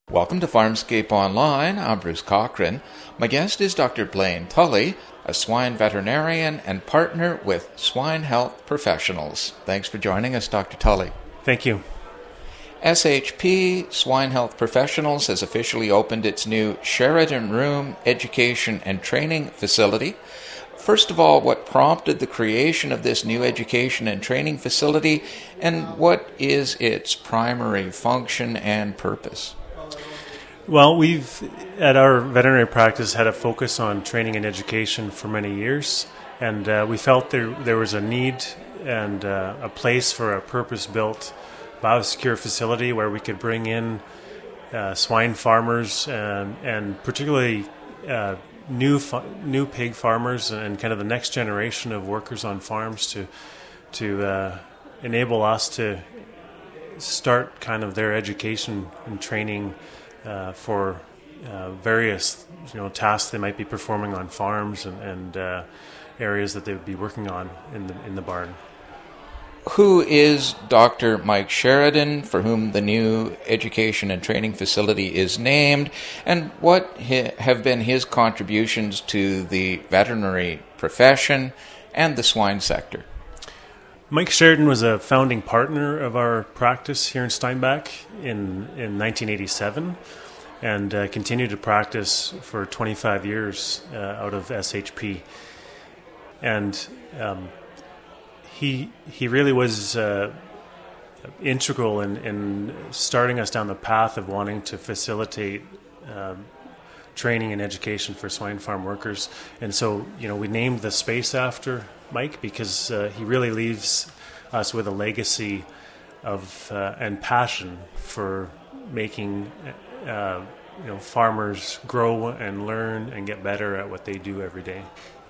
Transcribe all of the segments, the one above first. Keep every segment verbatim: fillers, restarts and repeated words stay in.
Welcome to Farmscape Online. I'm Bruce Cochran. My guest is Doctor Blaine Tully, a swine veterinarian and partner with Swine Health Professionals. Thanks for joining us, Doctor Tully. Thank you. S H P Swine Health Professionals has officially opened its new Sheridan Room Education and Training Facility. First of all, what prompted the creation of this new education and training facility, and what is its primary function and purpose? Well, we've, at our veterinary practice, had a focus on training and education for many years, and uh, we felt there there was a need and uh, a place for a purpose-built biosecure facility where we could bring in uh, swine farmers and, and particularly uh, new fa- new pig farmers and kind of the next generation of workers on farms to to uh, enable us to start kind of their education and training Uh, for uh, various, you know, tasks they might be performing on farms and, and uh, areas that they would be working on in the in the barn. Who is Doctor Mike Sheridan, for whom the new education and training facility is named, and what ha- have been his contributions to the veterinary profession and the swine sector? Mike Sheridan was a founding partner of our practice here in Steinbach in, in nineteen eighty-seven and uh, continued to practice for twenty-five years uh, out of S H P. And um, he he really was uh, integral in, in starting us down the path of wanting to facilitate uh, training and education for swine farm workers. And so, you know, we named the space after Mike because uh, he really leaves us with a legacy of uh, and passion for making uh, you know farmers grow and learn and get better at what they do every day.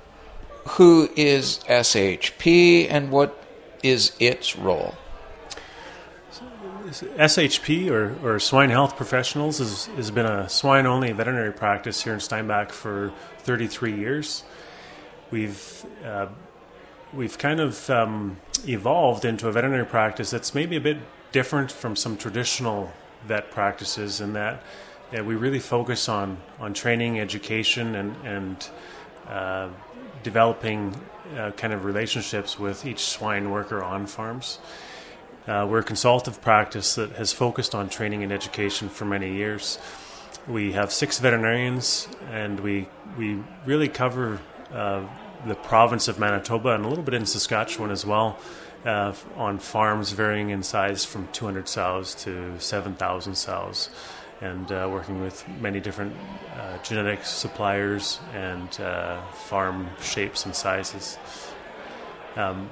Who is S H P and what is its role? S H P, or, or Swine Health Professionals, is, has been a swine-only veterinary practice here in Steinbach for thirty-three years. We've uh, we've kind of um, evolved into a veterinary practice that's maybe a bit different from some traditional vet practices in that uh, we really focus on, on training, education, and, and uh, developing uh, kind of relationships with each swine worker on farms. Uh, we're a consultative practice that has focused on training and education for many years. We have six veterinarians, and we we really cover uh, the province of Manitoba and a little bit in Saskatchewan as well, uh, on farms varying in size from two hundred sows to seven thousand sows, and uh, working with many different uh, genetic suppliers and uh, farm shapes and sizes. Um,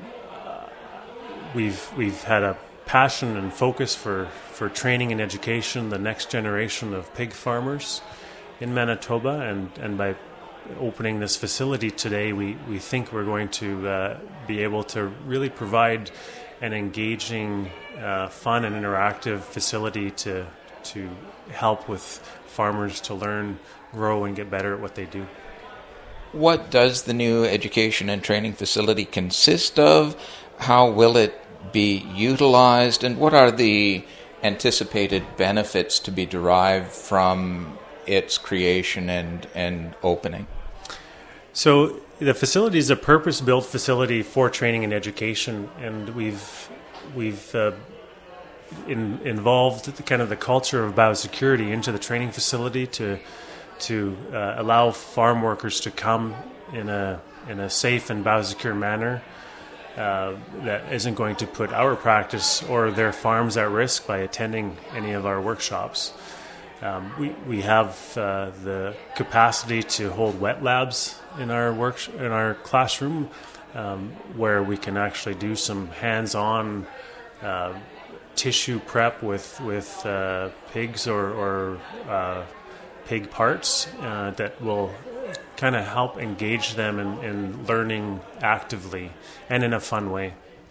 we've we've had a passion and focus for, for training and education the next generation of pig farmers in Manitoba, and, and by opening this facility today, we, we think we're going to uh, be able to really provide an engaging, uh, fun and interactive facility to to help with farmers to learn, grow, and get better at what they do. What does the new education and training facility consist of? How will it be utilized, and what are the anticipated benefits to be derived from its creation and, and opening? So the facility is a purpose-built facility for training and education, and we've we've uh, in, involved the, kind of the culture of biosecurity into the training facility to to uh, allow farm workers to come in a in a safe and biosecure manner uh, that isn't going to put our practice or their farms at risk by attending any of our workshops. Um, we we have uh, the capacity to hold wet labs in our work in our classroom, um, where we can actually do some hands-on uh, tissue prep with with uh, pigs or, or uh, pig parts uh, that will kind of help engage them in, in learning actively and in a fun way.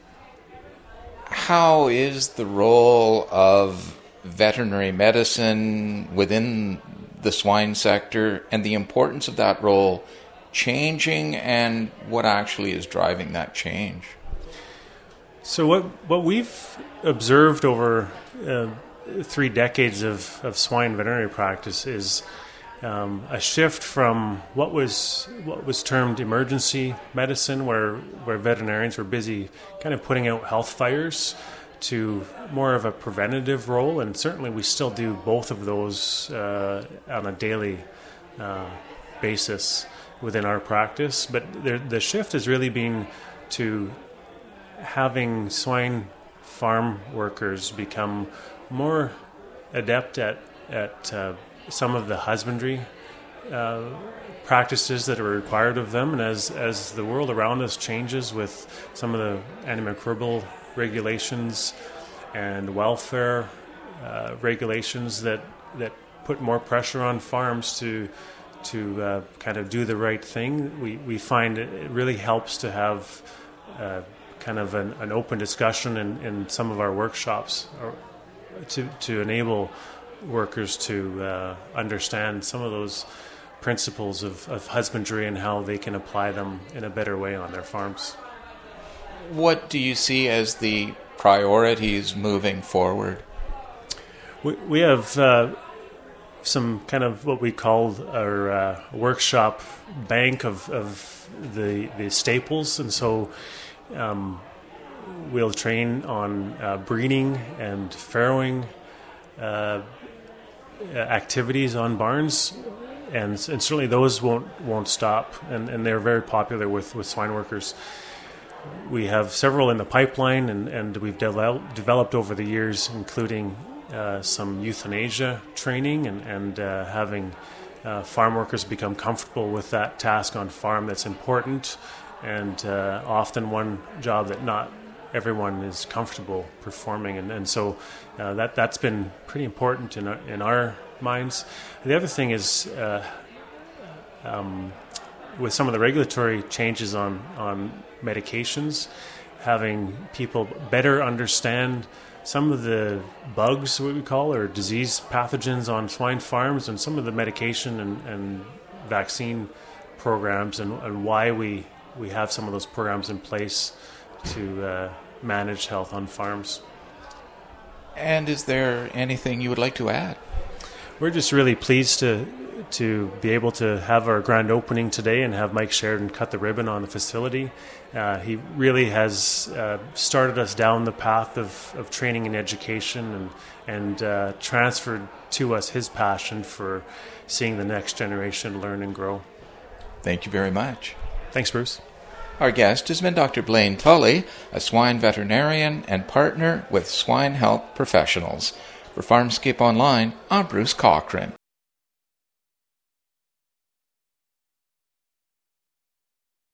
How is the role of veterinary medicine within the swine sector and the importance of that role changing, and what actually is driving that change? So what what we've observed over uh, three decades of, of swine veterinary practice is um, a shift from what was what was termed emergency medicine, where where veterinarians were busy kind of putting out health fires, to more of a preventative role. And certainly we still do both of those uh, on a daily uh, basis within our practice. But the, the shift has really been to having swine farm workers become more adept at at uh, some of the husbandry uh, practices that are required of them. And as as the world around us changes with some of the antimicrobial regulations and welfare uh, regulations that that put more pressure on farms to to uh, kind of do the right thing, we we find it really helps to have uh, kind of an, an open discussion in, in some of our workshops, or to to enable workers to uh, understand some of those principles of, of husbandry and how they can apply them in a better way on their farms. What do you see as the priorities moving forward? We, we have uh, some kind of what we call our uh, workshop bank of, of the, the staples, and so um, we'll train on uh, breeding and farrowing uh, activities on barns, and, and certainly those won't won't stop, and, and they're very popular with, with swine workers. We have several in the pipeline, and, and we've developed, developed over the years, including uh, some euthanasia training and, and uh, having uh, farm workers become comfortable with that task on farm. That's important, and uh, often one job that not everyone is comfortable performing. And, and so uh, that, that's been pretty important in our, in our minds. And the other thing is uh, um, with some of the regulatory changes on, on medications, having people better understand some of the bugs, what we call, or disease pathogens on swine farms, and some of the medication and, and vaccine programs, and, and why we, we have some of those programs in place to uh, manage health on farms. And is there anything you would like to add? We're just really pleased to to be able to have our grand opening today and have Mike Sheridan cut the ribbon on the facility. Uh, he really has uh, started us down the path of, of training and education, and, and uh, transferred to us his passion for seeing the next generation learn and grow. Thank you very much. Thanks, Bruce. Our guest has been Doctor Blaine Tully, a swine veterinarian and partner with Swine Health Professionals. For Farmscape Online, I'm Bruce Cochran.